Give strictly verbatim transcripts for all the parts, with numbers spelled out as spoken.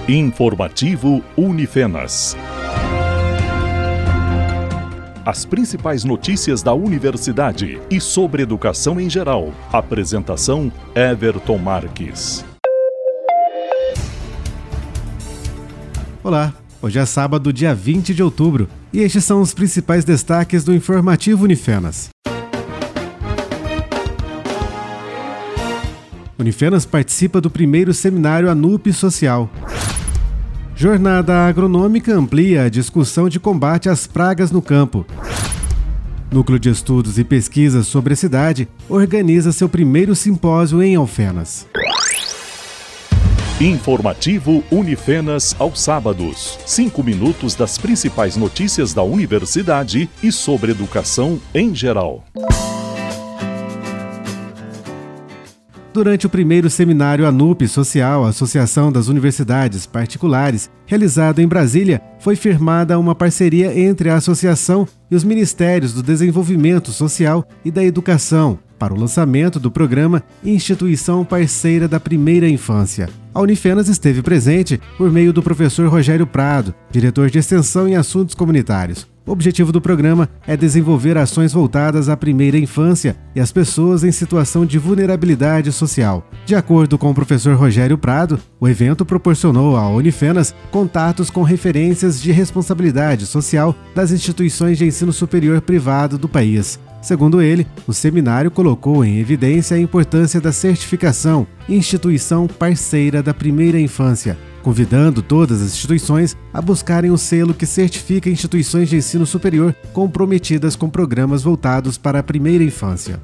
Informativo Unifenas. As principais notícias da universidade e sobre educação em geral. Apresentação: Everton Marques. Olá, hoje é sábado, dia vinte de outubro, e estes são os principais destaques do Informativo Unifenas. Unifenas participa do primeiro seminário ANUP Social. Jornada Agronômica amplia a discussão de combate às pragas no campo. Núcleo de Estudos e Pesquisas sobre a Cidade organiza seu primeiro simpósio em Alfenas. Informativo Unifenas aos sábados. Cinco minutos das principais notícias da universidade e sobre educação em geral. Durante o primeiro seminário ANUP Social, Associação das Universidades Particulares, realizado em Brasília, foi firmada uma parceria entre a associação e os Ministérios do Desenvolvimento Social e da Educação para o lançamento do programa Instituição Parceira da Primeira Infância. A Unifenas esteve presente por meio do professor Rogério Prado, diretor de Extensão em Assuntos Comunitários. O objetivo do programa é desenvolver ações voltadas à primeira infância e às pessoas em situação de vulnerabilidade social. De acordo com o professor Rogério Prado, o evento proporcionou à Unifenas contatos com referências de responsabilidade social das instituições de ensino superior privado do país. Segundo ele, o seminário colocou em evidência a importância da certificação Instituição Parceira da Primeira Infância, convidando todas as instituições a buscarem o selo que certifica instituições de ensino superior comprometidas com programas voltados para a primeira infância.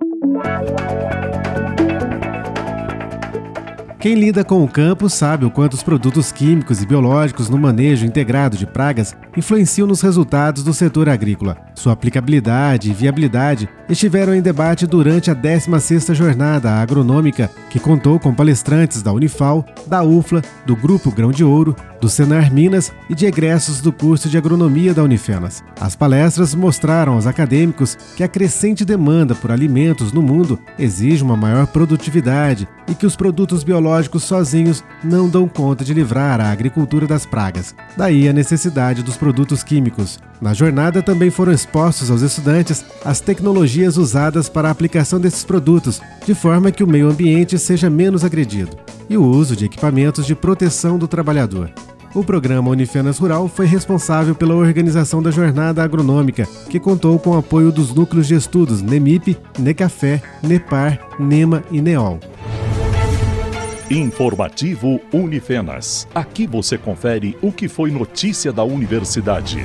Quem lida com o campo sabe o quanto os produtos químicos e biológicos no manejo integrado de pragas influenciam nos resultados do setor agrícola. Sua aplicabilidade e viabilidade estiveram em debate durante a décima sexta Jornada Agronômica, que contou com palestrantes da Unifal, da UFLA, do Grupo Grão de Ouro, do Senar Minas e de egressos do curso de Agronomia da Unifenas. As palestras mostraram aos acadêmicos que a crescente demanda por alimentos no mundo exige uma maior produtividade e que os produtos biológicos sozinhos não dão conta de livrar a agricultura das pragas. Daí a necessidade dos produtos químicos. Na jornada também foram expostos aos estudantes as tecnologias usadas para a aplicação desses produtos, de forma que o meio ambiente seja menos agredido, e o uso de equipamentos de proteção do trabalhador. O programa Unifenas Rural foi responsável pela organização da Jornada Agronômica, que contou com o apoio dos núcleos de estudos NEMIP, NECAFé, NEPAR, NEMA e NEOL. Informativo Unifenas. Aqui você confere o que foi notícia da universidade.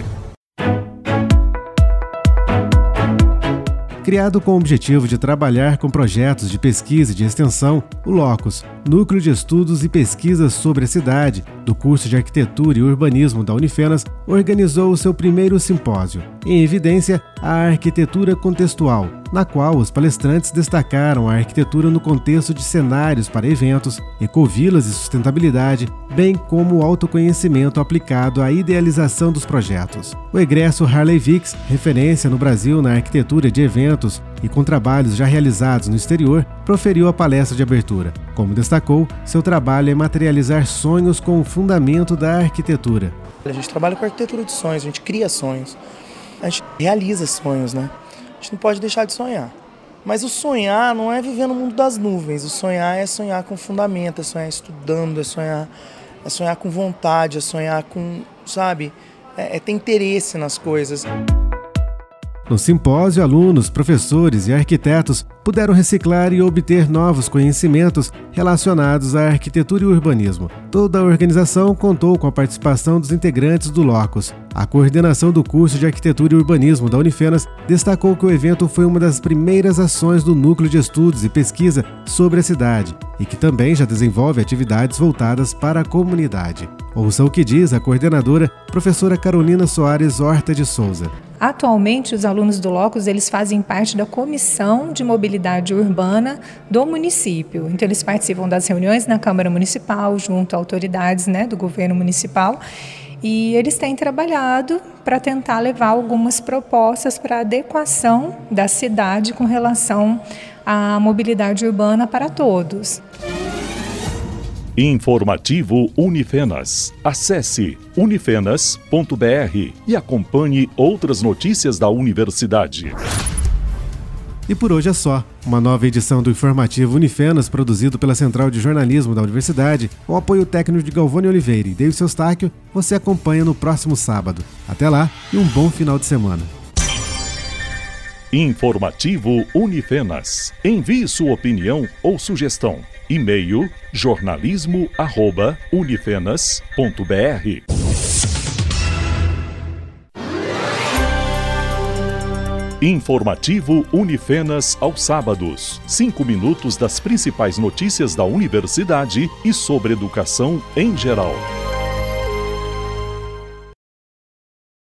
Criado com o objetivo de trabalhar com projetos de pesquisa e de extensão, o LOCUS, Núcleo de Estudos e Pesquisas sobre a Cidade, do curso de Arquitetura e Urbanismo da Unifenas, organizou o seu primeiro simpósio, em evidência a arquitetura contextual, na qual os palestrantes destacaram a arquitetura no contexto de cenários para eventos, ecovilas e sustentabilidade, bem como o autoconhecimento aplicado à idealização dos projetos. O egresso Harley Vicks, referência no Brasil na arquitetura de eventos e com trabalhos já realizados no exterior, proferiu a palestra de abertura. Como destacou, seu trabalho é materializar sonhos com o fundamento da arquitetura. A gente trabalha com arquitetura de sonhos, a gente cria sonhos, a gente realiza sonhos, né? A gente não pode deixar de sonhar. Mas o sonhar não é viver no mundo das nuvens. O sonhar é sonhar com fundamento, é sonhar estudando, é sonhar, é sonhar com vontade, é sonhar com, sabe, é, é ter interesse nas coisas. No simpósio, alunos, professores e arquitetos puderam reciclar e obter novos conhecimentos relacionados à arquitetura e urbanismo. Toda a organização contou com a participação dos integrantes do LOCUS. A coordenação do curso de Arquitetura e Urbanismo da Unifenas destacou que o evento foi uma das primeiras ações do Núcleo de Estudos e Pesquisa sobre a Cidade e que também já desenvolve atividades voltadas para a comunidade. Ouça o que diz a coordenadora, professora Carolina Soares Horta de Souza. Atualmente, os alunos do LOCUS eles fazem parte da Comissão de Mobilidade Urbana do município. Então, eles participam das reuniões na Câmara Municipal, junto a autoridades, né, do governo municipal, e eles têm trabalhado para tentar levar algumas propostas para a adequação da cidade com relação à mobilidade urbana para todos. Informativo Unifenas. Acesse unifenas ponto br e acompanhe outras notícias da universidade. E por hoje é só. Uma nova edição do Informativo Unifenas, produzido pela Central de Jornalismo da Universidade, com o apoio técnico de Galvani Oliveira e Deilson Eustáquio, você acompanha no próximo sábado. Até lá e um bom final de semana. Informativo Unifenas. Envie sua opinião ou sugestão. E-mail jornalismo arroba unifenas ponto br. Informativo Unifenas aos sábados. Cinco minutos das principais notícias da universidade e sobre educação em geral.